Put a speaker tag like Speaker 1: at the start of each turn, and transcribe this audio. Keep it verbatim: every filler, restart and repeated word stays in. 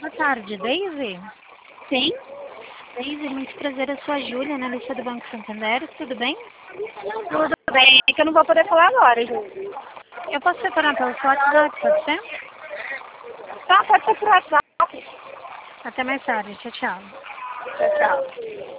Speaker 1: Boa tarde, Daisy?
Speaker 2: Sim?
Speaker 1: Daisy, muito prazer, eu sou a Júlia, analista do Banco Santander, tudo bem?
Speaker 2: Tudo bem, é que eu não vou poder falar agora, Ju.
Speaker 1: Eu posso separar pelo seu WhatsApp, pode ser?
Speaker 2: Tá, pode ser por WhatsApp.
Speaker 1: Até mais tarde, tchau, tchau.
Speaker 2: Tchau, tchau.